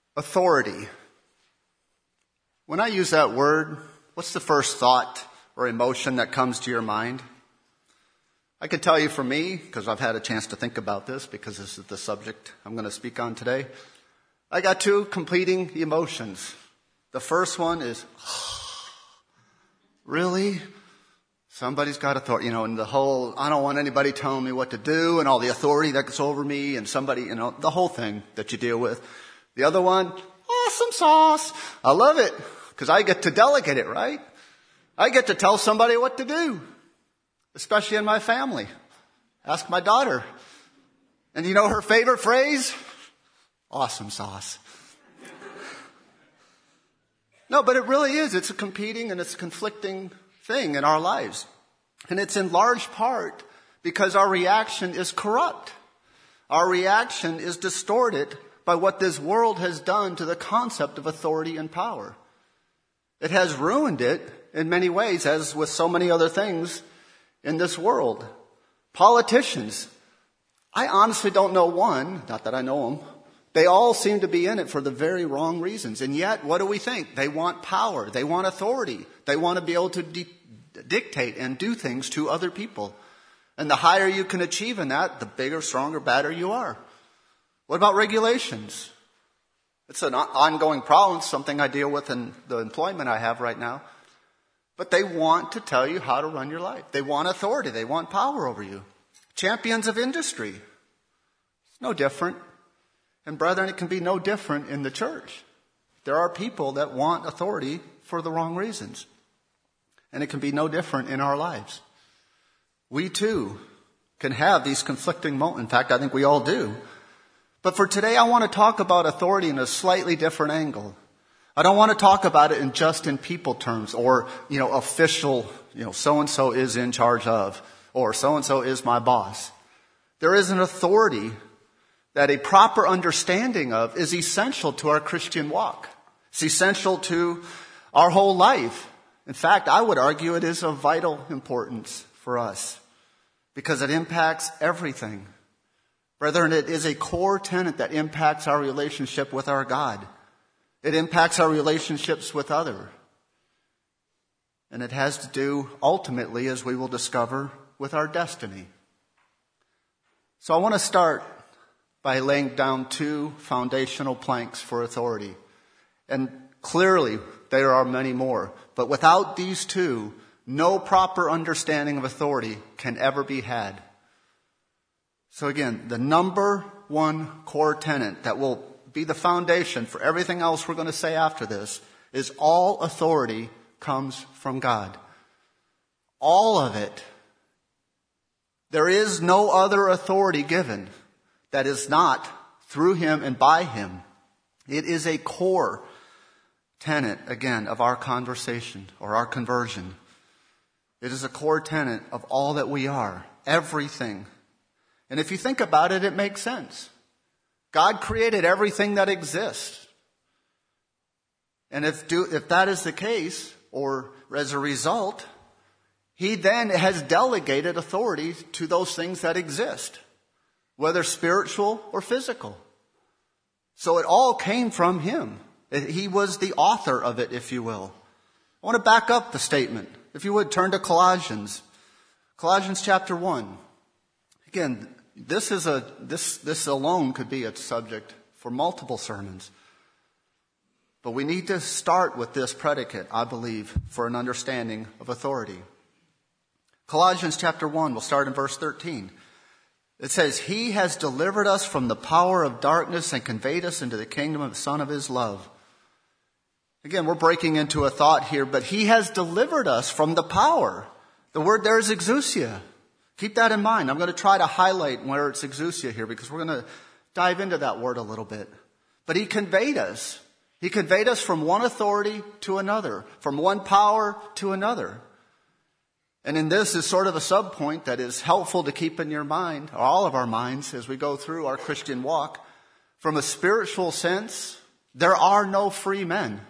Authority. When I use that word, what's the first thought or emotion that comes to your mind? I can tell you for me, because I've had a chance to think about this, because this is the subject I'm going to speak on today. I got two competing emotions. The first one is, really? Somebody's got authority, and the whole, I don't want anybody telling me what to do and all the authority that's over me and somebody, the whole thing that you deal with. The other one, awesome sauce. I love it because I get to delegate it, right? I get to tell somebody what to do, especially in my family. Ask my daughter. And you know her favorite phrase? Awesome sauce. No, but it really is. It's a competing and it's a conflicting thing in our lives. And it's in large part because our reaction is corrupt. Our reaction is distorted by what this world has done to the concept of authority and power. It has ruined it in many ways, as with so many other things in this world. Politicians, I honestly don't know one, not that I know them. They all seem to be in it for the very wrong reasons. And yet, what do we think? They want power. They want authority. They want to be able to dictate and do things to other people. And the higher you can achieve in that, the bigger, stronger, badder you are. What about regulations? It's an ongoing problem, something I deal with in the employment I have right now. But they want to tell you how to run your life. They want authority. They want power over you. Champions of industry. It's no different. And brethren, it can be no different in the church. There are people that want authority for the wrong reasons. And it can be no different in our lives. We too can have these conflicting moments. In fact, I think we all do. But for today, I want to talk about authority in a slightly different angle. I don't want to talk about it just in people terms or, official, so-and-so is in charge of, or so-and-so is my boss. There is an authority that a proper understanding of is essential to our Christian walk. It's essential to our whole life. In fact, I would argue it is of vital importance for us because it impacts everything. Brethren, it is a core tenet that impacts our relationship with our God. It impacts our relationships with others. And it has to do, ultimately, as we will discover, with our destiny. So I want to start by laying down two foundational planks for authority. And clearly, there are many more. But without these two, no proper understanding of authority can ever be had. So again, the number one core tenet that will be the foundation for everything else we're going to say after this is all authority comes from God. All of it. There is no other authority given that is not through Him and by Him. It is a core tenet, again, of our conversation or our conversion. It is a core tenet of all that we are, everything. And if you think about it, it makes sense. God created everything that exists. And if that is the case, or as a result, He then has delegated authority to those things that exist, whether spiritual or physical. So it all came from Him. He was the author of it, if you will. I want to back up the statement. If you would, turn to Colossians. Colossians chapter 1. Again, this alone could be a subject for multiple sermons. But we need to start with this predicate, I believe, for an understanding of authority. Colossians chapter 1, we'll start in verse 13. It says, He has delivered us from the power of darkness and conveyed us into the kingdom of the Son of His love. Again, we're breaking into a thought here, but He has delivered us from the power. The word there is exousia. Keep that in mind. I'm going to try to highlight where it's exousia here because we're going to dive into that word a little bit. But He conveyed us. He conveyed us from one authority to another, from one power to another. And in this is sort of a subpoint that is helpful to keep in your mind, or all of our minds, as we go through our Christian walk. From a spiritual sense, there are no free men.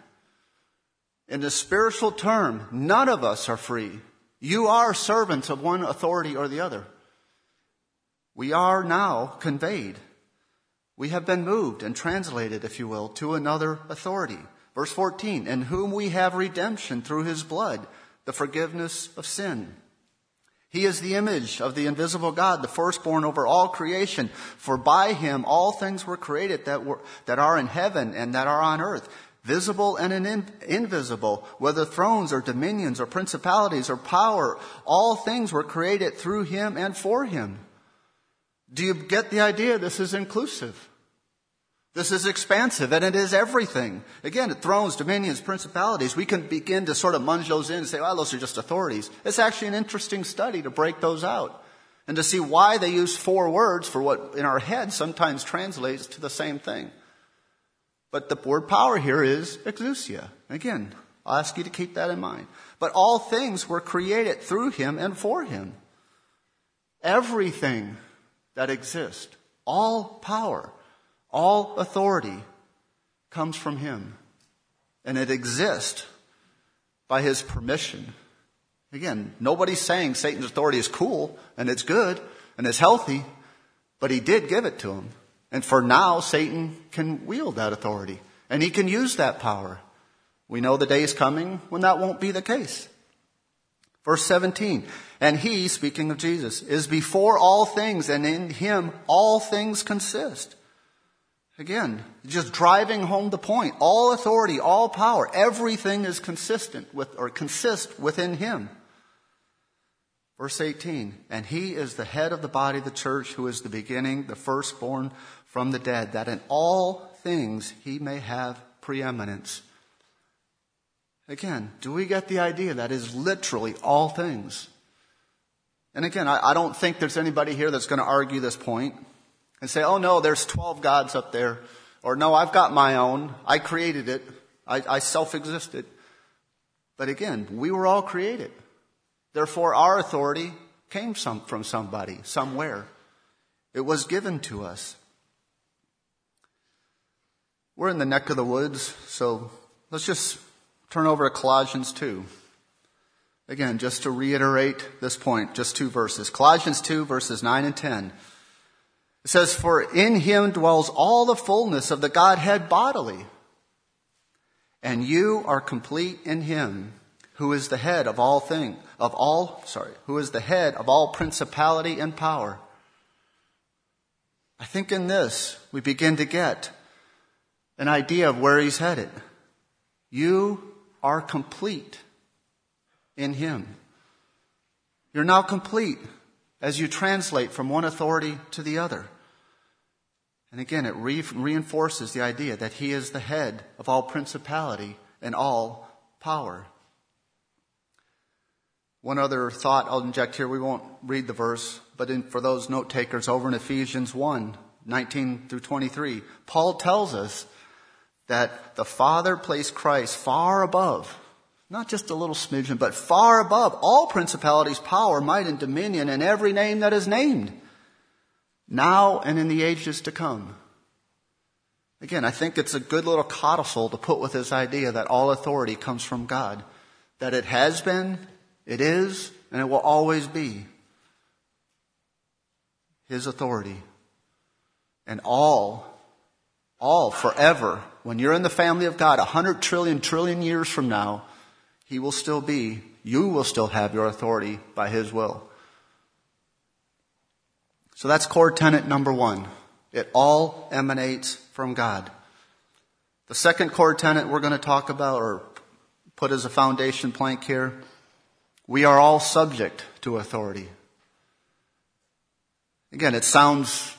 In the spiritual term, none of us are free. You are servants of one authority or the other. We are now conveyed. We have been moved and translated, if you will, to another authority. Verse 14, in whom we have redemption through his blood, the forgiveness of sin. He is the image of the invisible God, the firstborn over all creation. For by him all things were created that are in heaven and that are on earth, visible and invisible, whether thrones or dominions or principalities or power. All things were created through him and for him. Do you get the idea? This is inclusive. This is expansive, and it is everything. Again, thrones, dominions, principalities. We can begin to sort of munge those in and say, well, those are just authorities. It's actually an interesting study to break those out and to see why they use 4 words for what in our head sometimes translates to the same thing. But the word power here is exousia. Again, I'll ask you to keep that in mind. But all things were created through him and for him. Everything that exists, all power, all authority comes from him. And it exists by his permission. Again, nobody's saying Satan's authority is cool and it's good and it's healthy, but he did give it to him. And for now, Satan can wield that authority and he can use that power. We know the day is coming when that won't be the case. Verse 17, and he, speaking of Jesus, is before all things, and in him all things consist. Again, just driving home the point. All authority, all power, everything is consistent with or consists within him. Verse 18, and he is the head of the body of the church, who is the beginning, the firstborn from the dead, that in all things he may have preeminence. Again, do we get the idea? That is literally all things. And again, I don't think there's anybody here that's going to argue this point and say, oh no, there's 12 gods up there. Or no, I've got my own. I created it. I self-existed. But again, we were all created. Therefore, our authority came from somebody, somewhere. It was given to us. We're in the neck of the woods, so let's just turn over to Colossians 2. Again, just to reiterate this point, just 2 verses. Colossians 2, verses 9 and 10. It says, for in him dwells all the fullness of the Godhead bodily. And you are complete in him, who is the head of all who is the head of all principality and power. I think in this, we begin to get an idea of where he's headed. You are complete in him. You're now complete as you translate from one authority to the other. And again, it reinforces the idea that he is the head of all principality and all power. One other thought I'll inject here. We won't read the verse, but for those note takers, over in Ephesians 1, 19 through 23, Paul tells us that the Father placed Christ far above, not just a little smidgen, but far above all principalities, power, might, and dominion, and every name that is named, now and in the ages to come. Again, I think it's a good little codicil to put with this idea that all authority comes from God, that it has been, it is, and it will always be his authority. And all forever, when you're in the family of God, 100 trillion years from now, you will still have your authority by his will. So that's core tenet number 1. It all emanates from God. The second core tenet we're going to talk about, or put as a foundation plank here, we are all subject to authority. Again, it sounds,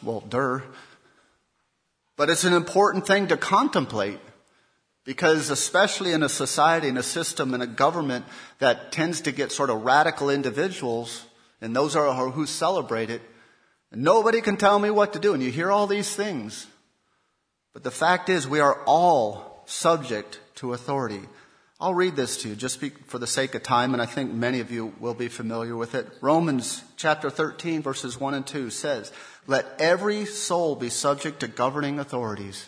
but it's an important thing to contemplate, because especially in a society, in a system, in a government that tends to get sort of radical individuals, and those are who celebrate it, nobody can tell me what to do. And you hear all these things. But the fact is, we are all subject to authority. I'll read this to you just for the sake of time, and I think many of you will be familiar with it. Romans chapter 13, verses 1 and 2 says, let every soul be subject to governing authorities.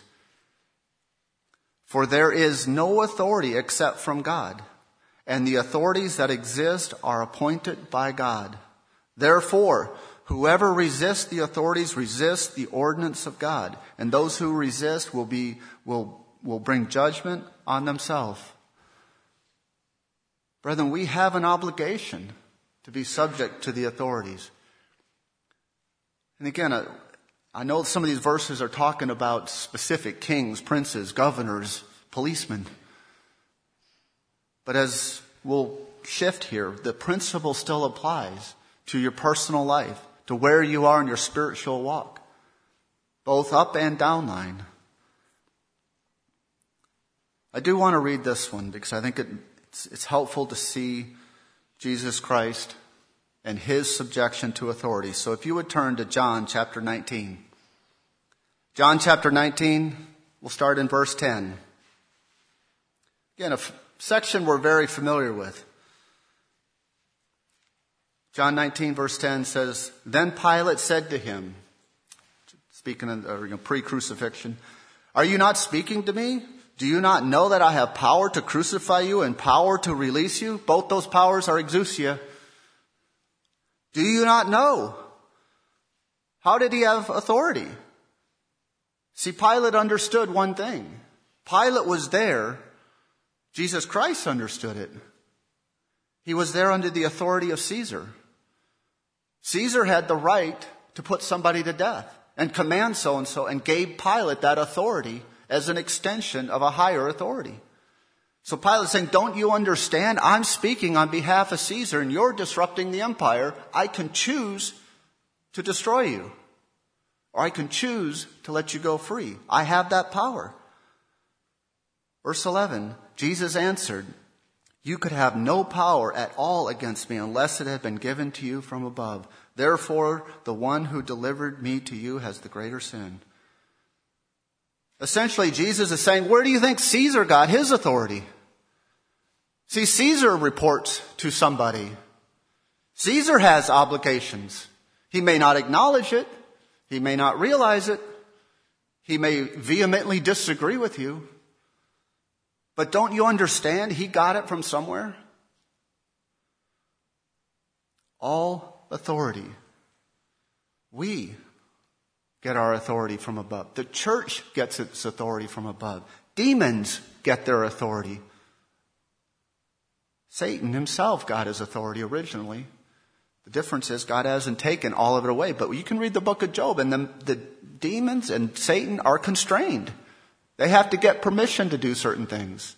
For there is no authority except from God, and the authorities that exist are appointed by God. Therefore, Whoever resists the authorities resists the ordinance of God. And those who resist will bring judgment on themselves. Brethren, we have an obligation to be subject to the authorities. And again, I know some of these verses are talking about specific kings, princes, governors, policemen. But as we'll shift here, the principle still applies to your personal life, to where you are in your spiritual walk, both up and down line. I do want to read this one because I think it's helpful to see Jesus Christ and his subjection to authority. So if you would turn to John chapter 19. John chapter 19, we'll start in verse 10. Again, a section we're very familiar with. John 19 verse 10 says, Then Pilate said to him, speaking of pre-crucifixion, Are you not speaking to me? Do you not know that I have power to crucify you and power to release you? Both those powers are exousia. Do you not know? How did he have authority? See, Pilate understood one thing. Pilate was there. Jesus Christ understood it. He was there under the authority of Caesar. Caesar had the right to put somebody to death and command so-and-so, and gave Pilate that authority as an extension of a higher authority. So Pilate's saying, don't you understand? I'm speaking on behalf of Caesar and you're disrupting the empire. I can choose to destroy you, or I can choose to let you go free. I have that power. Verse 11, Jesus answered, You could have no power at all against me unless it had been given to you from above. Therefore, the one who delivered me to you has the greater sin. Essentially, Jesus is saying, where do you think Caesar got his authority? See, Caesar reports to somebody. Caesar has obligations. He may not acknowledge it. He may not realize it. He may vehemently disagree with you. But don't you understand? He got it from somewhere. All authority. We get our authority from above. The church gets its authority from above. Demons get their authority. Satan himself got his authority originally. The difference is God hasn't taken all of it away. But you can read the book of Job, and the demons and Satan are constrained. They have to get permission to do certain things.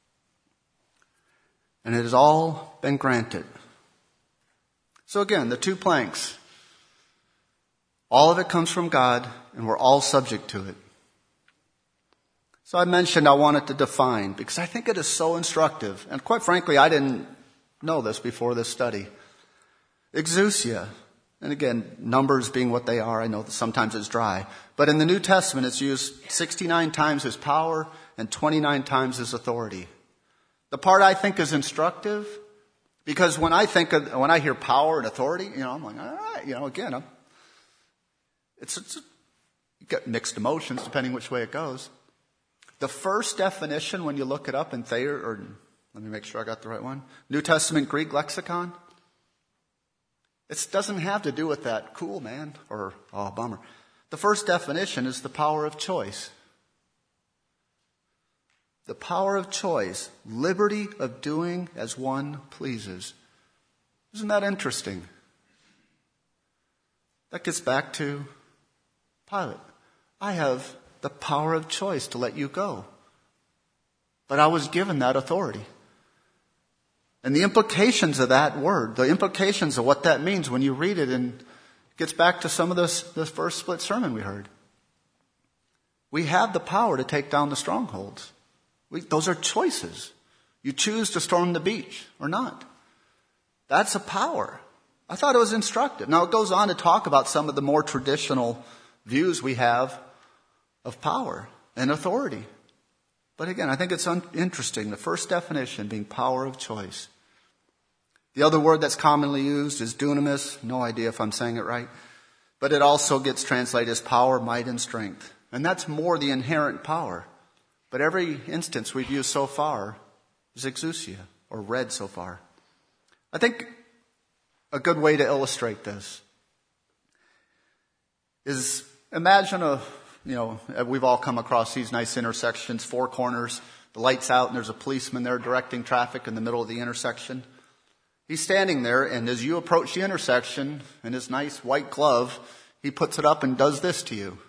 And it has all been granted. So again, the two planks. All of it comes from God, and we're all subject to it. So I mentioned I wanted to define, because I think it is so instructive. And quite frankly, I didn't know this before this study. Exousia. And again, numbers being what they are, I know that sometimes it's dry. But in the New Testament, it's used 69 times as power and 29 times as authority. The part I think is instructive, because when I hear power and authority, I'm like, all right, again, you get mixed emotions depending which way it goes. The first definition, when you look it up in Thayer, or let me make sure I got the right one, New Testament Greek lexicon, it doesn't have to do with that cool man or bummer. The first definition is the power of choice. The power of choice, liberty of doing as one pleases. Isn't that interesting? That gets back to Pilate. I have the power of choice to let you go. But I was given that authority. And the implications of that word, the implications of what that means when you read it, and it gets back to some of the first split sermon we heard. We have the power to take down the strongholds. Those are choices. You choose to storm the beach or not. That's a power. I thought it was instructive. Now it goes on to talk about some of the more traditional views we have of power and authority. But again, I think it's interesting. The first definition being power of choice. The other word that's commonly used is dunamis. No idea if I'm saying it right. But it also gets translated as power, might, and strength. And that's more the inherent power. But every instance we've used so far is exousia, or read so far. I think a good way to illustrate this is imagine we've all come across these nice intersections, 4 corners, the light's out and there's a policeman there directing traffic in the middle of the intersection. He's standing there, and as you approach the intersection in his nice white glove, he puts it up and does this to you.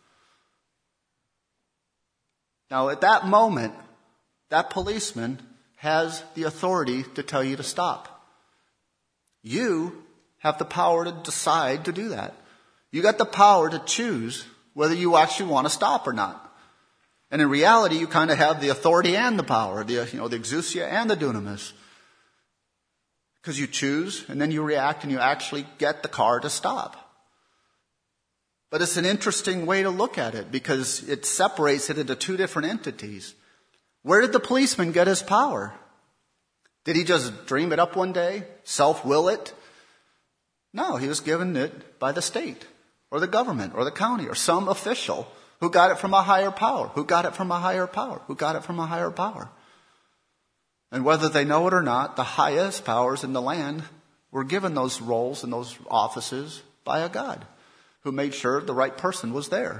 Now, at that moment, that policeman has the authority to tell you to stop. You have the power to decide to do that. You got the power to choose whether you actually want to stop or not. And in reality, you kind of have the authority and the power, the exousia and the dunamis. Because you choose, and then you react, and you actually get the car to stop. But it's an interesting way to look at it, because it separates it into 2 different entities. Where did the policeman get his power? Did he just dream it up one day? Self-will it? No, he was given it by the state, or the government, or the county, or some official who got it from a higher power, who got it from a higher power, who got it from a higher power. And whether they know it or not, the highest powers in the land were given those roles and those offices by a God who made sure the right person was there.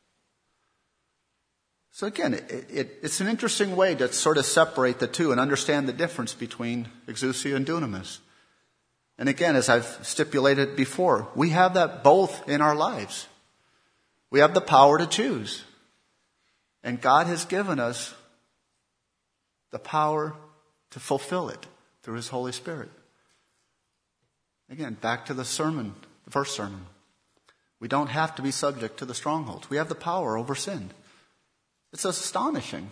So again, it's an interesting way to sort of separate the two and understand the difference between exousia and dunamis. And again, as I've stipulated before, we have that both in our lives. We have the power to choose. And God has given us the power to fulfill it through His Holy Spirit. Again, back to the sermon, the first sermon. We don't have to be subject to the strongholds. We have the power over sin. It's astonishing.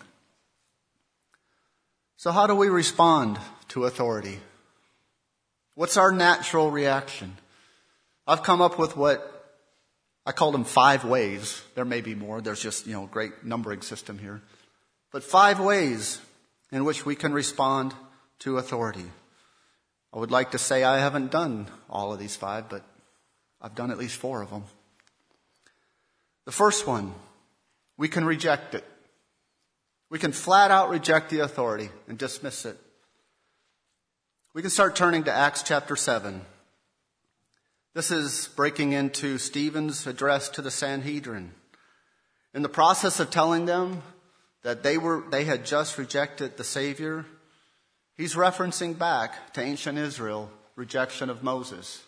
So how do we respond to authority? What's our natural reaction? I've come up with what I call them 5 ways. There may be more. There's just, a great numbering system here. But 5 ways in which we can respond to authority. I would like to say I haven't done all of these 5, but I've done at least 4 of them. The first one, we can reject it. We can flat out reject the authority and dismiss it. We can start turning to Acts chapter 7. This is breaking into Stephen's address to the Sanhedrin. In the process of telling them that they had just rejected the Savior, he's referencing back to ancient Israel, rejection of Moses.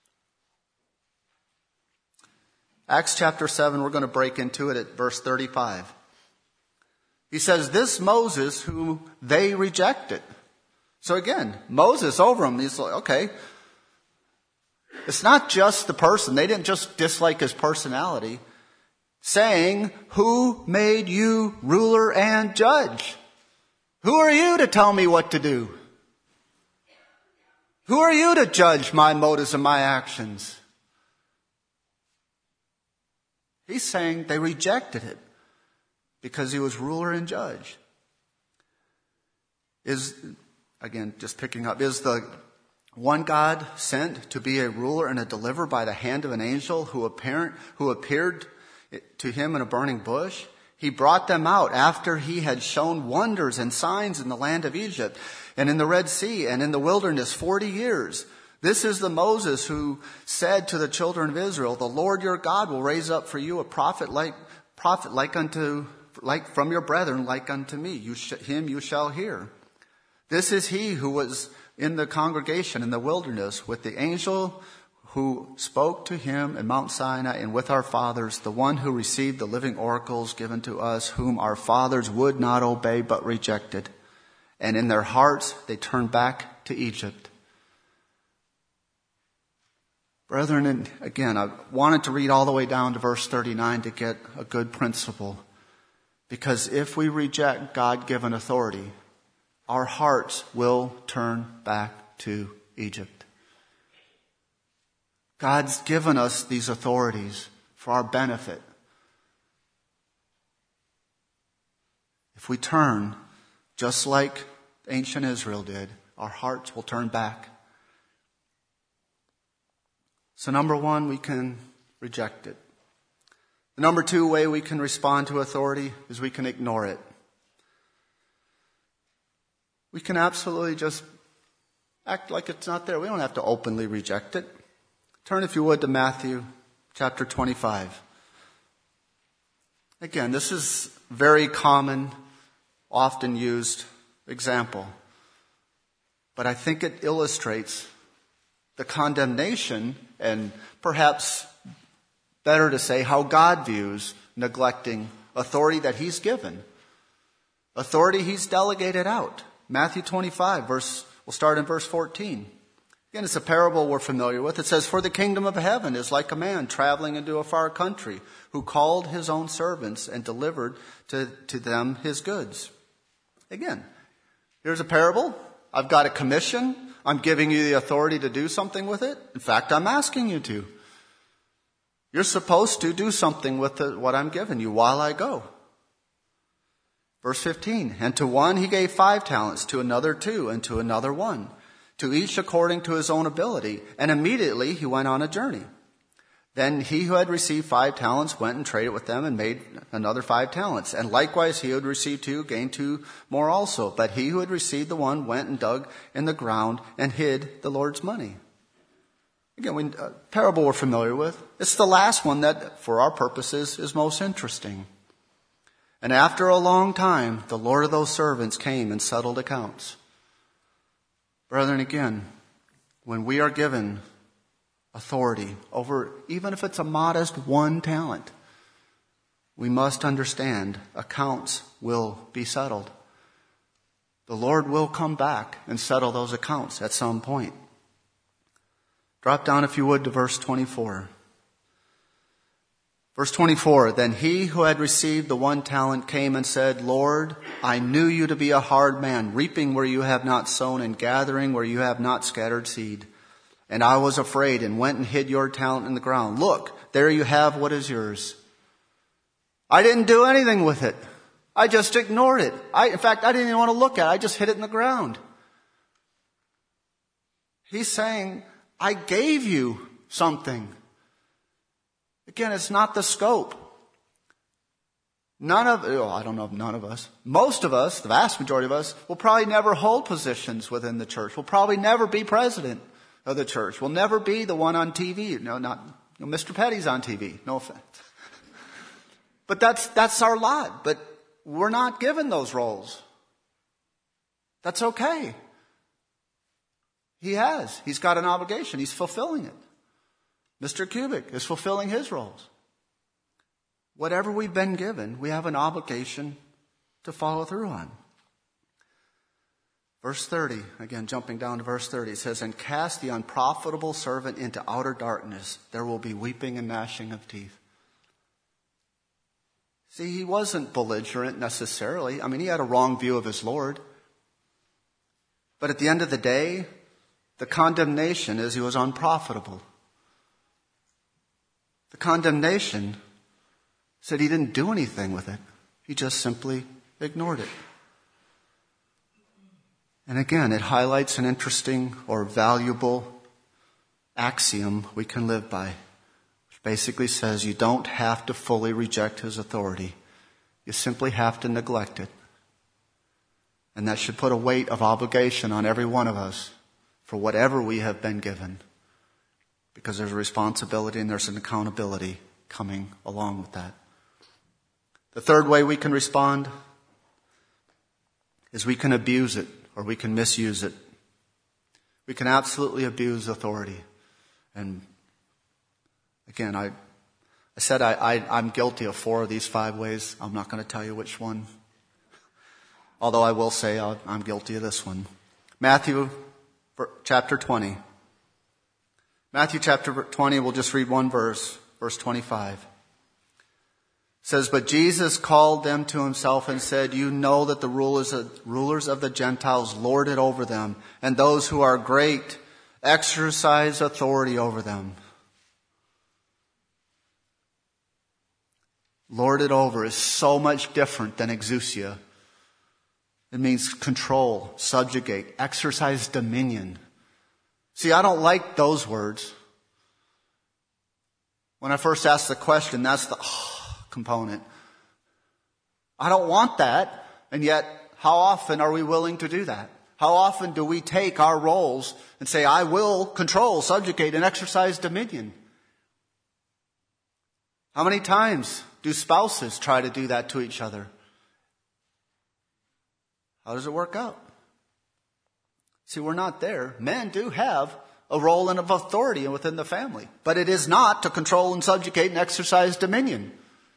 Acts chapter 7, we're going to break into it at verse 35. He says, this Moses whom they rejected. So again, Moses over him, he's like, okay, it's not just the person. They didn't just dislike his personality. Saying, who made you ruler and judge? Who are you to tell me what to do? Who are you to judge my motives and my actions? He's saying they rejected it because he was ruler and judge. Again, just picking up, is the one God sent to be a ruler and a deliverer by the hand of an angel who appeared to him in a burning bush? He brought them out after he had shown wonders and signs in the land of Egypt and in the Red Sea and in the wilderness 40 years. This is the Moses who said to the children of Israel, the Lord your God will raise up for you a prophet like from your brethren, like unto me. Him you shall hear. This is he who was in the congregation in the wilderness with the angel who spoke to him in Mount Sinai and with our fathers, the one who received the living oracles given to us, whom our fathers would not obey but rejected. And in their hearts they turned back to Egypt. Brethren, and again, I wanted to read all the way down to verse 39 to get a good principle. Because if we reject God-given authority, our hearts will turn back to Egypt. God's given us these authorities for our benefit. If we turn, just like ancient Israel did, our hearts will turn back. So number 1, we can reject it. The number 2 way we can respond to authority is we can ignore it. We can absolutely just act like it's not there. We don't have to openly reject it. Turn, if you would, to Matthew chapter 25. Again, this is very common, often used example. But I think it illustrates the condemnation, and perhaps better to say how God views neglecting authority that he's given. Authority he's delegated out. Matthew 25, we'll start in verse 14. Again, it's a parable we're familiar with. It says, "For the kingdom of heaven is like a man traveling into a far country, who called his own servants and delivered to them his goods." Again, here's a parable. I've got a commission. I'm giving you the authority to do something with it. In fact, I'm asking you to. You're supposed to do something with what I'm giving you while I go. Verse 15, "And to one he gave 5 talents, to another 2, and to another 1, to each according to his own ability. And immediately he went on a journey. Then he who had received 5 talents went and traded with them and made another 5 talents. And likewise he who had received 2 gained 2 more also. But he who had received the 1 went and dug in the ground and hid the Lord's money." Again, parable we're familiar with. It's the last one that, for our purposes, is most interesting. "And after a long time, the Lord of those servants came and settled accounts." Brethren, again, when we are given authority over, even if it's a modest 1 talent, we must understand accounts will be settled. The Lord will come back and settle those accounts at some point. Drop down, if you would, to verse 24. Verse 24, "Then he who had received the 1 talent came and said, 'Lord, I knew you to be a hard man, reaping where you have not sown and gathering where you have not scattered seed. And I was afraid and went and hid your talent in the ground. Look, there you have what is yours.' I didn't do anything with it. I just ignored it. In fact, I didn't even want to look at it. I just hid it in the ground." He's saying, I gave you something. Again, it's not the scope. None of us, most of us, the vast majority of us, will probably never hold positions within the church. We'll probably never be president of the church. We'll never be the one on TV. Mr. Petty's on TV. No offense. But that's our lot. But we're not given those roles. That's okay. He's got an obligation. He's fulfilling it. Mr. Kubik is fulfilling his roles. Whatever we've been given, we have an obligation to follow through on. Verse 30, again jumping down to verse 30, it says, "And cast the unprofitable servant into outer darkness. There will be weeping and gnashing of teeth." See, he wasn't belligerent necessarily. He had a wrong view of his Lord. But at the end of the day, the condemnation is he was unprofitable. The condemnation said he didn't do anything with it. He just simply ignored it. And again, it highlights an interesting or valuable axiom we can live by, which basically says you don't have to fully reject his authority. You simply have to neglect it. And that should put a weight of obligation on every one of us for whatever we have been given, because there's a responsibility and there's an accountability coming along with that. The third way we can respond is we can abuse it or we can misuse it. We can absolutely abuse authority. And again, I said I'm guilty of 4 of these 5 ways. I'm not going to tell you which one. Although I will say I'm guilty of this one. Matthew chapter 20. Matthew chapter 20, we'll just read one verse, verse 25. It says, "But Jesus called them to himself and said, 'You know that the rulers of the Gentiles lord it over them, and those who are great exercise authority over them.'" Lord it over is so much different than exousia. It means control, subjugate, exercise dominion. See, I don't like those words. When I first asked the question, that's the component. I don't want that, and yet how often are we willing to do that? How often do we take our roles and say, I will control, subjugate, and exercise dominion? How many times do spouses try to do that to each other? How does it work out? See, we're not there. Men do have a role of authority within the family, but it is not to control and subjugate and exercise dominion.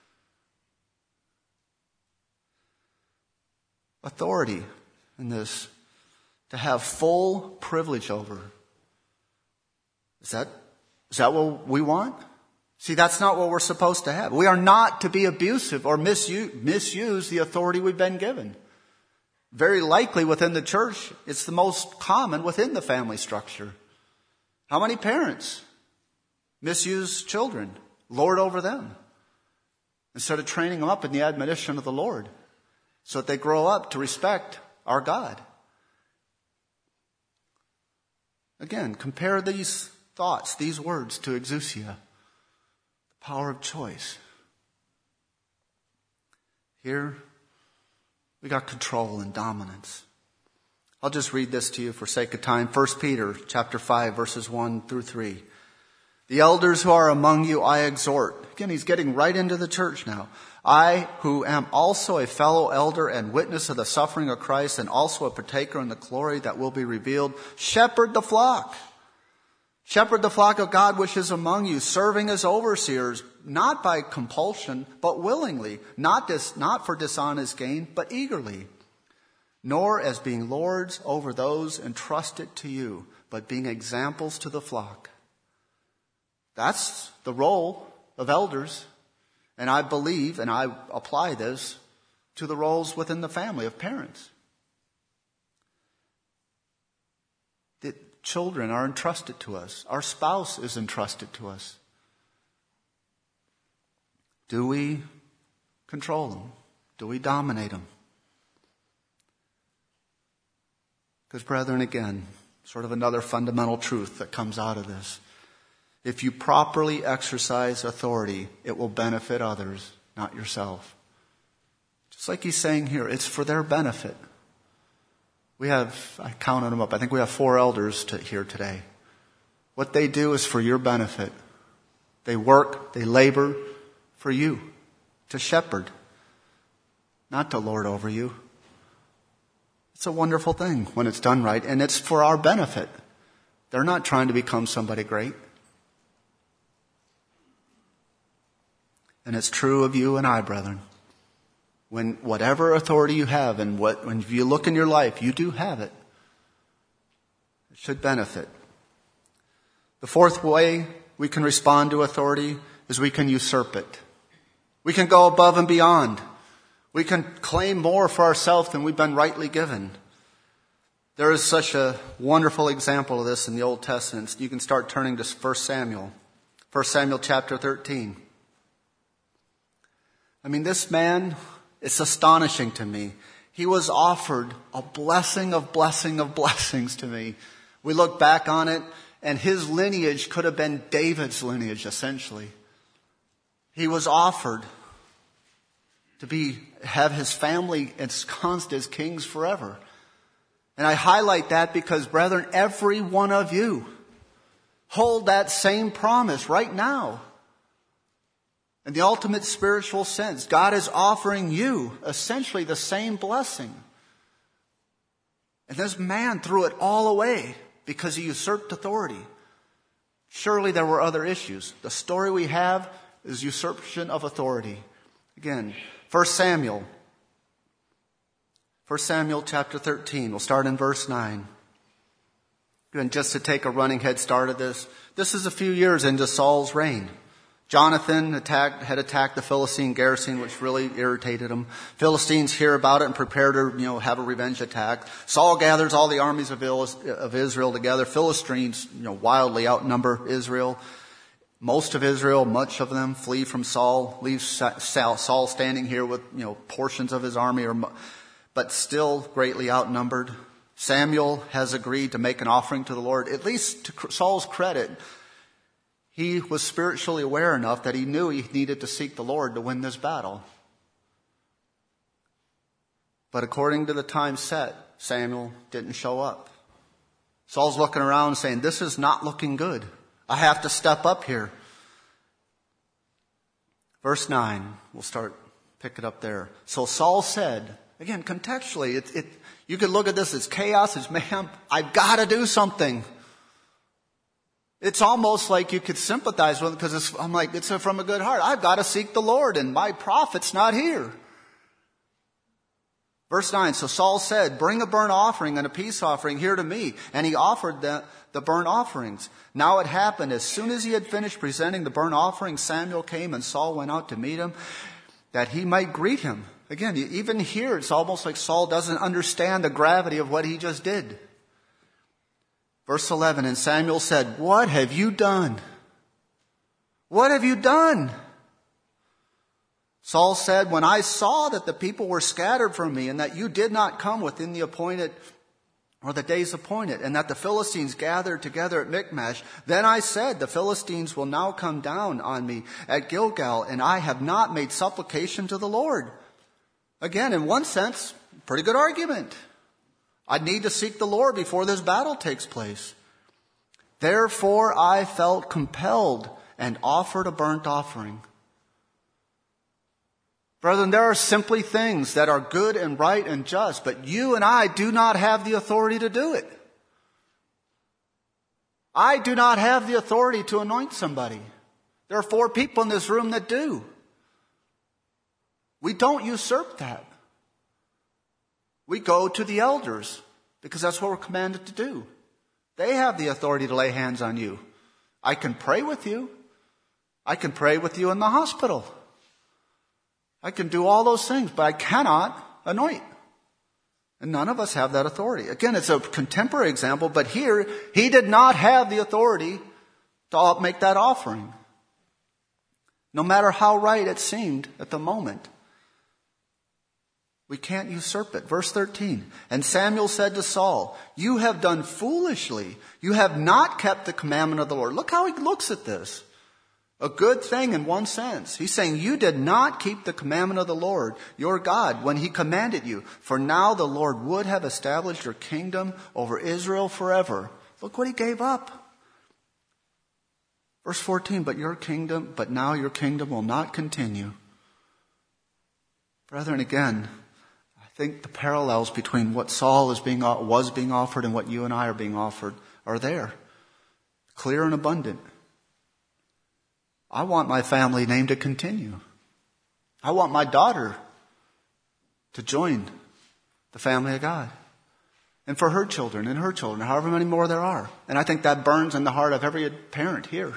Authority in this, to have full privilege over. Is that what we want? See, that's not what we're supposed to have. We are not to be abusive or misuse the authority we've been given. Very likely within the church, it's the most common within the family structure. How many parents misuse children, lord over them, instead of training them up in the admonition of the Lord so that they grow up to respect our God? Again, compare these thoughts, these words to exousia, the power of choice. Here, we got control and dominance. I'll just read this to you for sake of time. 1 Peter chapter 5, verses 1 through 3. The elders who are among you I exhort. Again, he's getting right into the church now. I, who am also a fellow elder and witness of the suffering of Christ and also a partaker in the glory that will be revealed, shepherd the flock. Shepherd the flock of God which is among you, serving as overseers, not by compulsion, but willingly, not for dishonest gain, but eagerly, nor as being lords over those entrusted to you, but being examples to the flock. That's the role of elders, and I believe, and I apply this to the roles within the family of parents. The children are entrusted to us. Our spouse is entrusted to us. Do we control them? Do we dominate them? Because, brethren, again, sort of another fundamental truth that comes out of this. If you properly exercise authority, it will benefit others, not yourself. Just like he's saying here, it's for their benefit. I counted them up, I think we have 4 elders here today. What they do is for your benefit. They work, they labor for you, to shepherd, not to lord over you. It's a wonderful thing when it's done right, and it's for our benefit. They're not trying to become somebody great. And it's true of you and I, brethren. When whatever authority you have and when you look in your life, you do have it. It should benefit. The 4th way we can respond to authority is we can usurp it. We can go above and beyond. We can claim more for ourselves than we've been rightly given. There is such a wonderful example of this in the Old Testament. You can start turning to 1 Samuel. 1 Samuel chapter 13. I mean, this man, it's astonishing to me. He was offered a blessing of blessings to me. We look back on it, and his lineage could have been David's lineage, essentially. He was offered to have his family ensconced as kings forever. And I highlight that because, brethren, every one of you hold that same promise right now. In the ultimate spiritual sense, God is offering you essentially the same blessing. And this man threw it all away because he usurped authority. Surely there were other issues. The story we have is usurpation of authority. Again, 1 Samuel chapter 13. We'll start in verse 9. Again, just to take a running head start of this. This is a few years into Saul's reign. Jonathan had attacked the Philistine garrison, which really irritated him. Philistines hear about it and prepare to, have a revenge attack. Saul gathers all the armies of Israel together. Philistines, wildly outnumber Israel. Most of Israel, much of them, flee from Saul, leaves Saul standing here with, portions of his army, but still greatly outnumbered. Samuel has agreed to make an offering to the Lord. At least to Saul's credit, he was spiritually aware enough that he knew he needed to seek the Lord to win this battle. But according to the time set, Samuel didn't show up. Saul's looking around saying, this is not looking good. I have to step up here. Verse 9, we'll pick it up there. So Saul said, again, contextually, you could look at this as chaos, as mayhem. I've got to do something. It's almost like you could sympathize with it because it's from a good heart. I've got to seek the Lord and my prophet's not here. Verse 9, so Saul said, bring a burnt offering and a peace offering here to me. And he offered the burnt offerings. Now it happened, as soon as he had finished presenting the burnt offering, Samuel came and Saul went out to meet him that he might greet him. Again, even here, it's almost like Saul doesn't understand the gravity of what he just did. Verse 11, and Samuel said, what have you done? What have you done? Saul said, when I saw that the people were scattered from me and that you did not come within the appointed or the days appointed and that the Philistines gathered together at Michmash, then I said, the Philistines will now come down on me at Gilgal, and I have not made supplication to the Lord. Again, in one sense, pretty good argument. I need to seek the Lord before this battle takes place. Therefore, I felt compelled and offered a burnt offering. Brethren, there are simply things that are good and right and just, but you and I do not have the authority to do it. I do not have the authority to anoint somebody. There are 4 people in this room that do. We don't usurp that. We go to the elders because that's what we're commanded to do. They have the authority to lay hands on you. I can pray with you. I can pray with you in the hospital. I can do all those things, but I cannot anoint. And none of us have that authority. Again, it's a contemporary example, but here, he did not have the authority to make that offering. No matter how right it seemed at the moment. We can't usurp it. Verse 13. And Samuel said to Saul, you have done foolishly. You have not kept the commandment of the Lord. Look how he looks at this. A good thing in one sense. He's saying you did not keep the commandment of the Lord, your God, when he commanded you. For now the Lord would have established your kingdom over Israel forever. Look what he gave up. Verse 14, but now your kingdom will not continue. Brethren, again, I think the parallels between what Saul was being offered and what you and I are being offered are there. Clear and abundant. I want my family name to continue. I want my daughter to join the family of God. And for her children and her children, however many more there are. And I think that burns in the heart of every parent here.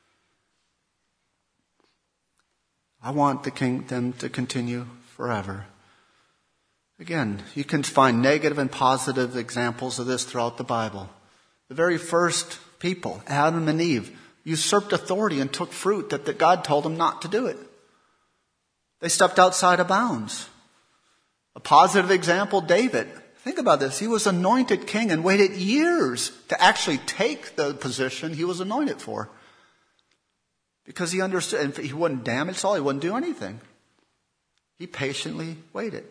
I want the kingdom to continue forever. Again, you can find negative and positive examples of this throughout the Bible. The very first people, Adam and Eve, usurped authority and took fruit that God told them not to do it. They stepped outside of bounds. A positive example, David. Think about this. He was anointed king and waited years to actually take the position he was anointed for. Because he understood, and he wouldn't damage Saul, he wouldn't do anything. He waited.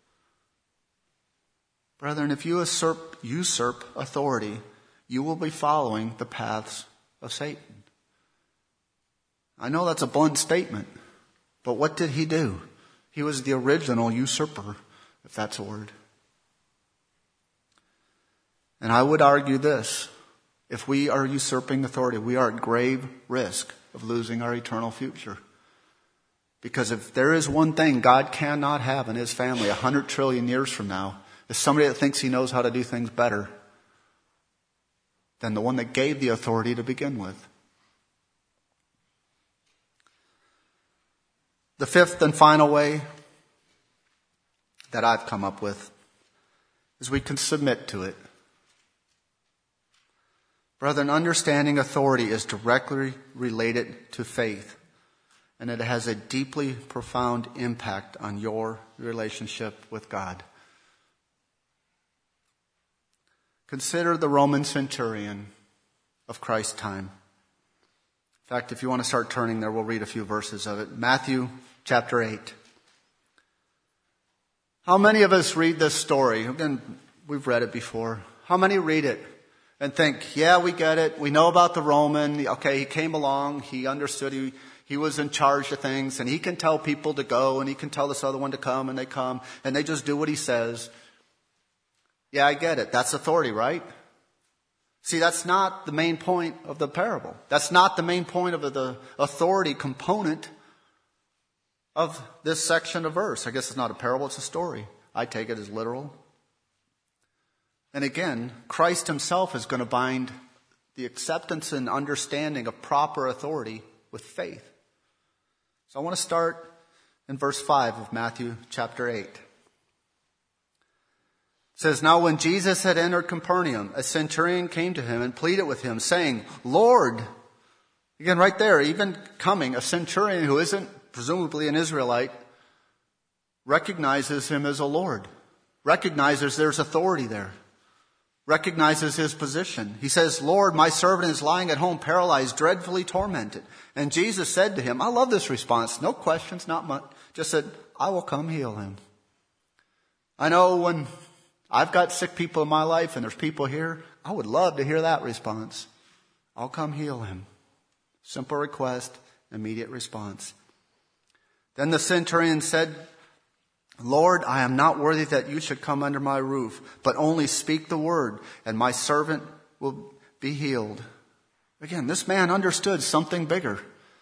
Brethren, if you usurp authority, you will be following the paths of Satan. I know that's a blunt statement, but what did he do? He was the original usurper, if that's a word. And I would argue this. If we are usurping authority, we are at grave risk of losing our eternal future. Because if there is one thing God cannot have in his family 100 trillion years from now, is somebody that thinks he knows how to do things better than the one that gave the authority to begin with. The fifth and final way that I've come up with is we can submit to it. Brethren, understanding authority is directly related to faith, and it has a deeply profound impact on your relationship with God. Consider the Roman centurion of Christ's time. In fact, if you want to start turning there, we'll read a few verses of it. Matthew chapter 8. How many of us read this story? Again, we've read it before. How many read it and think, yeah, we get it. We know about the Roman. Okay, he came along. He understood. he was in charge of things, and he can tell people to go, and he can tell this other one to come, and they just do what he says. Yeah, I get it. That's authority, right? See, that's not the main point of the parable. That's not the main point of the authority component of this section of verse. I guess it's not a parable, it's a story. I take it as literal. And again, Christ himself is going to bind the acceptance and understanding of proper authority with faith. So I want to start in verse 5 of Matthew chapter 8. It says, "Now when Jesus had entered Capernaum, a centurion came to him and pleaded with him, saying, 'Lord,'" again right there, even coming, a centurion who isn't presumably an Israelite, recognizes him as a Lord, recognizes there's authority there, recognizes his position. He says, "Lord, my servant is lying at home paralyzed, dreadfully tormented." And Jesus said to him, I love this response, no questions, not much, just said, "I will come heal him." I know when I've got sick people in my life and there's people here, I would love to hear that response. I'll come heal him. Simple request, immediate response. Then the centurion said, "Lord, I am not worthy that you should come under my roof, but only speak the word, and my servant will be healed." Again, this man understood something bigger.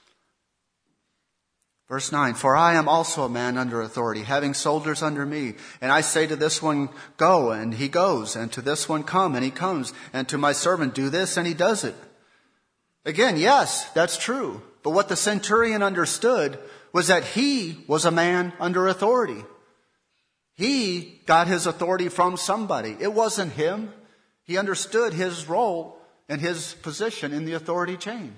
Verse 9, "For I am also a man under authority, having soldiers under me. And I say to this one, 'Go,' and he goes, and to this one, 'Come,' and he comes, and to my servant, 'Do this,' and he does it." Again, yes, that's true. But what the centurion understood was that he was a man under authority. He got his authority from somebody. It wasn't him. He understood his role and his position in the authority chain.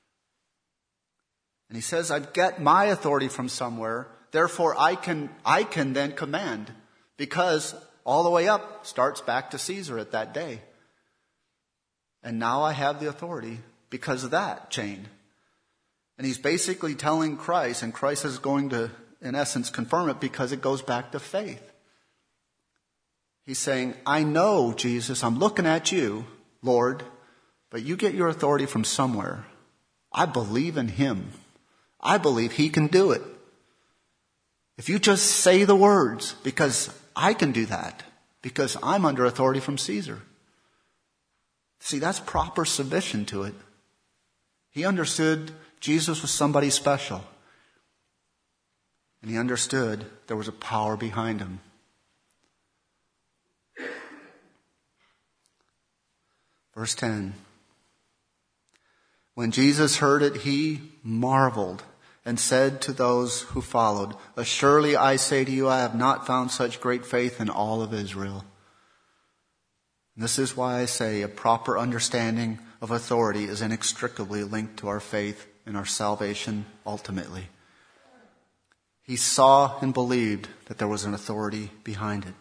And he says, "I get my authority from somewhere, therefore I can then command," because all the way up starts back to Caesar at that day. And now I have the authority because of that chain. And he's basically telling Christ, and Christ is going to, in essence, confirm it because it goes back to faith. He's saying, "I know, Jesus, I'm looking at you, Lord, but you get your authority from somewhere. I believe in him. I believe he can do it. If you just say the words, because I can do that, because I'm under authority from Caesar." See, that's proper submission to it. He understood Jesus was somebody special. And he understood there was a power behind him. Verse 10. "When Jesus heard it, he marveled and said to those who followed, 'Assuredly I say to you, I have not found such great faith in all of Israel.'" And this is why I say a proper understanding of authority is inextricably linked to our faith and our salvation ultimately. He saw and believed that there was an authority behind it.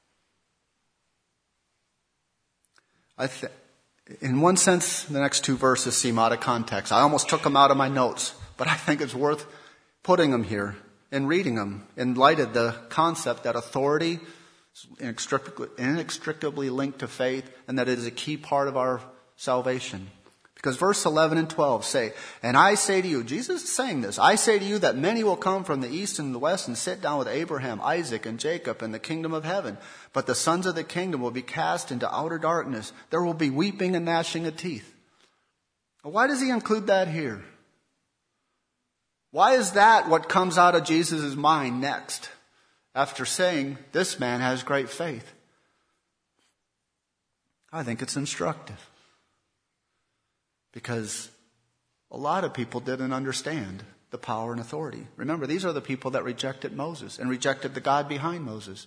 In one sense, the next two verses seem out of context. I almost took them out of my notes, but I think it's worth putting them here and reading them in light of the concept that authority is inextricably linked to faith and that it is a key part of our salvation. Because verse 11 and 12 say, "And I say to you," Jesus is saying this, "I say to you that many will come from the east and the west and sit down with Abraham, Isaac, and Jacob in the kingdom of heaven. But the sons of the kingdom will be cast into outer darkness. There will be weeping and gnashing of teeth." Why does he include that here? Why is that what comes out of Jesus' mind next after saying this man has great faith? I think it's instructive. Because a lot of people didn't understand the power and authority. Remember, these are the people that rejected Moses and rejected the God behind Moses.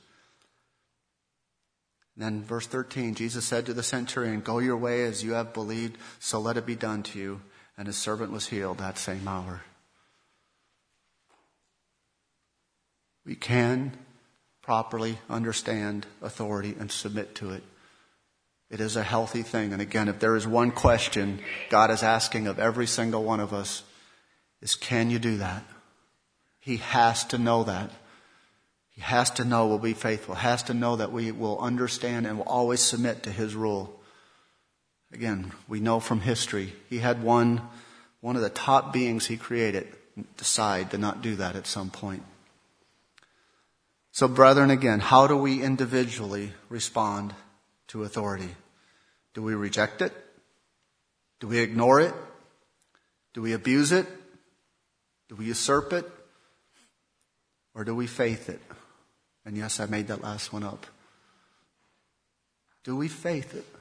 Then verse 13, Jesus said to the centurion, "Go your way as you have believed, so let it be done to you." And his servant was healed that same hour. We can properly understand authority and submit to it. It is a healthy thing. And again, if there is one question God is asking of every single one of us, is can you do that? He has to know that. He has to know we'll be faithful. Has to know that we will understand and will always submit to his rule. Again, we know from history, he had one one of the top beings he created, decide to not do that at some point. So brethren, again, how do we individually respond to authority? Do we reject it? Do we ignore it? Do we abuse it? Do we usurp it? Or do we faith it? And yes, I made that last one up. Do we faith it?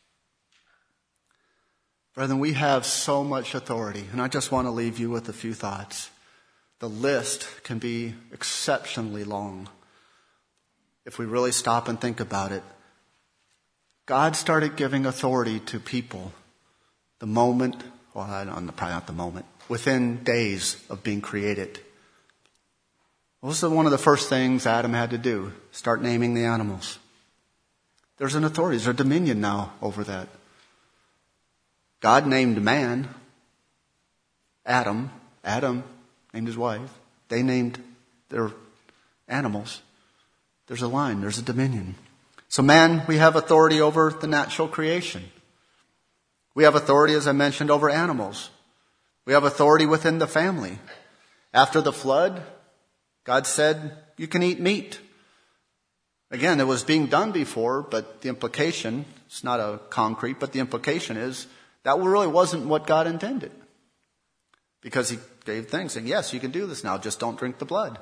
Brethren, we have so much authority, and I just want to leave you with a few thoughts. The list can be exceptionally long if we really stop and think about it. God started giving authority to people the moment, well, probably not the moment, within days of being created. What was one of the first things Adam had to do? Start naming the animals. There's an authority, there's a dominion now over that. God named man, Adam. Adam named his wife. They named their animals. There's a line, there's a dominion. So man, we have authority over the natural creation. We have authority, as I mentioned, over animals. We have authority within the family. After the flood, God said, you can eat meat. Again, it was being done before, but the implication, it's not a concrete, but the implication is that really wasn't what God intended. Because he gave things saying, yes, you can do this now, just don't drink the blood.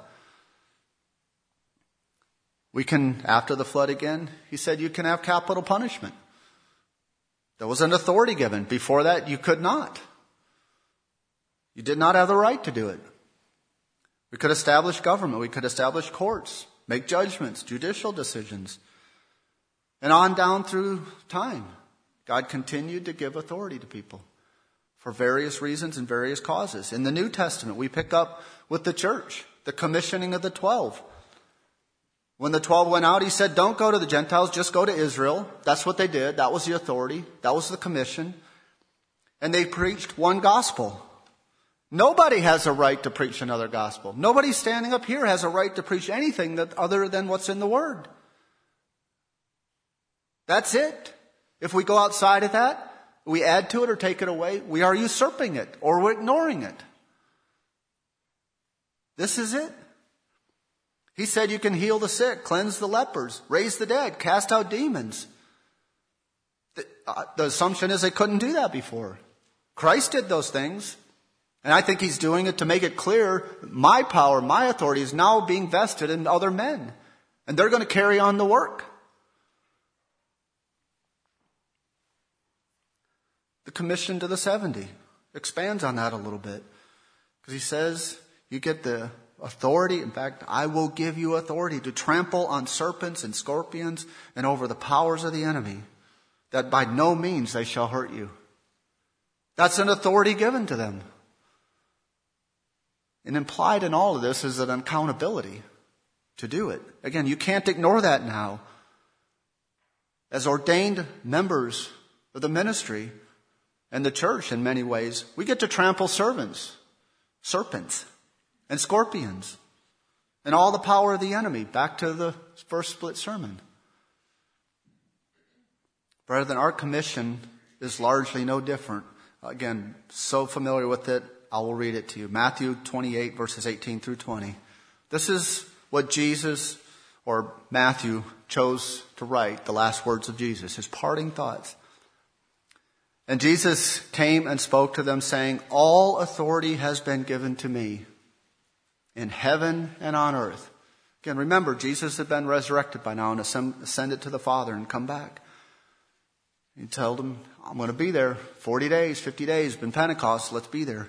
We can, after the flood again, he said you can have capital punishment. There was an authority given. Before that, you could not. You did not have the right to do it. We could establish government. We could establish courts, make judgments, judicial decisions. And on down through time, God continued to give authority to people for various reasons and various causes. In the New Testament, we pick up with the church, the commissioning of the 12. When the 12 went out, he said, don't go to the Gentiles, just go to Israel. That's what they did. That was the authority. That was the commission. And they preached one gospel. Nobody has a right to preach another gospel. Nobody standing up here has a right to preach anything other than what's in the Word. That's it. If we go outside of that, we add to it or take it away, we are usurping it or we're ignoring it. This is it. He said you can heal the sick, cleanse the lepers, raise the dead, cast out demons. The assumption is they couldn't do that before. Christ did those things. And I think he's doing it to make it clear my power, my authority is now being vested in other men. And they're going to carry on the work. The commission to the 70 expands on that a little bit. Because he says you get the authority. In fact, I will give you authority to trample on serpents and scorpions and over the powers of the enemy, that by no means they shall hurt you. That's an authority given to them. And implied in all of this is an accountability to do it. Again, you can't ignore that now. As ordained members of the ministry and the church in many ways, we get to trample serpents, and scorpions, and all the power of the enemy. Back to the first split sermon. Brethren, our commission is largely no different. Again, so familiar with it, I will read it to you. Matthew 28, verses 18 through 20. This is what Jesus, or Matthew, chose to write, the last words of Jesus, his parting thoughts. And Jesus came and spoke to them, saying, all authority has been given to me in heaven and on earth. Again, remember, Jesus had been resurrected by now and ascended to the Father and come back. He told them, I'm going to be there 40 days, 50 days, been Pentecost, let's be there.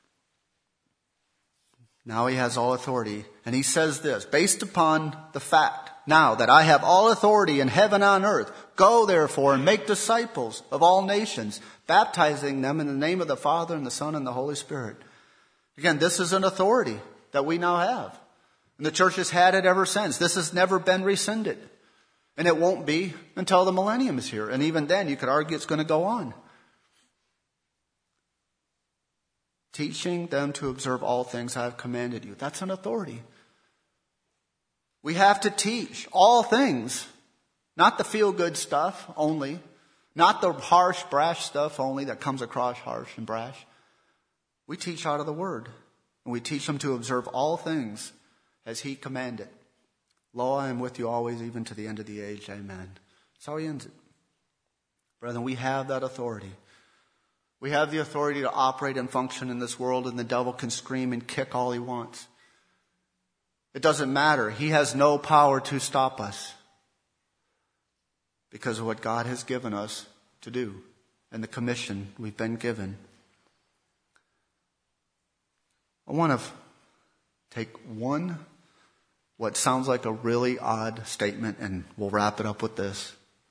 Now he has all authority. And he says this, based upon the fact now that I have all authority in heaven and on earth, go therefore and make disciples of all nations, baptizing them in the name of the Father and the Son and the Holy Spirit. Again, this is an authority that we now have. And the church has had it ever since. This has never been rescinded. And it won't be until the millennium is here. And even then, you could argue it's going to go on. Teaching them to observe all things I have commanded you. That's an authority. We have to teach all things. Not the feel-good stuff only. Not the harsh, brash stuff only that comes across harsh and brash. We teach out of the Word. And we teach them to observe all things as He commanded. Lo, I am with you always, even to the end of the age. Amen. That's how He ends it. Brethren, we have that authority. We have the authority to operate and function in this world, and the devil can scream and kick all he wants. It doesn't matter. He has no power to stop us because of what God has given us to do and the commission we've been given. I want to take one, what sounds like a really odd statement, and we'll wrap it up with this.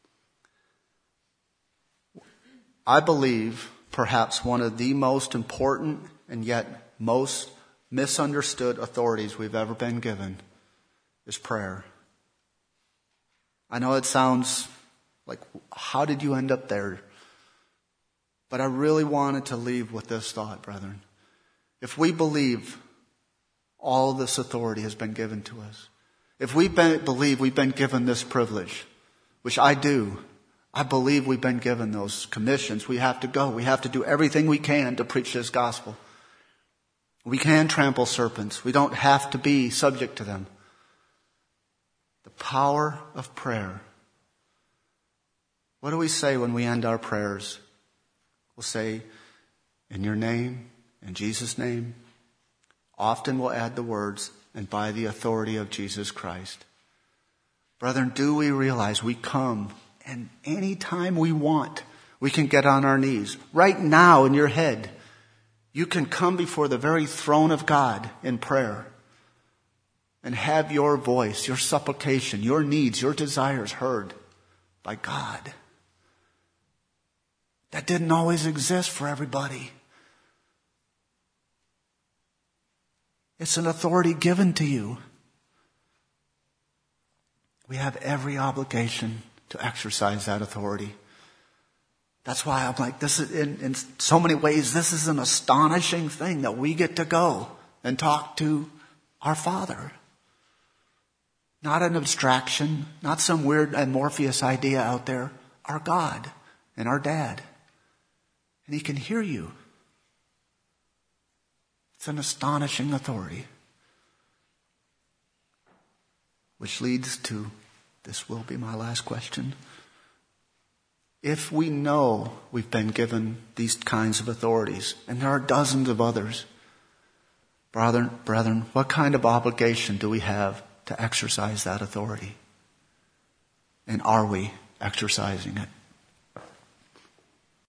I believe perhaps one of the most important and yet most misunderstood authorities we've ever been given is prayer. I know it sounds like, how did you end up there? But I really wanted to leave with this thought, brethren. If we believe all this authority has been given to us, if we believe we've been given this privilege, which I do, I believe we've been given those commissions. We have to go. We have to do everything we can to preach this gospel. We can trample serpents. We don't have to be subject to them. The power of prayer. What do we say when we end our prayers? We'll say, in your name, in Jesus' name. Often we'll add the words, and by the authority of Jesus Christ. Brethren, do we realize we come, and any time we want, we can get on our knees. Right now in your head, you can come before the very throne of God in prayer and have your voice, your supplication, your needs, your desires heard by God. That didn't always exist for everybody. It's an authority given to you. We have every obligation to exercise that authority. That's why I'm like, this is in so many ways, this is an astonishing thing that we get to go and talk to our Father. Not an abstraction, not some weird amorphous idea out there. Our God and our Dad. And He can hear you. It's an astonishing authority. Which leads to, this will be my last question. If we know we've been given these kinds of authorities, and there are dozens of others, brethren, what kind of obligation do we have to exercise that authority? And are we exercising it?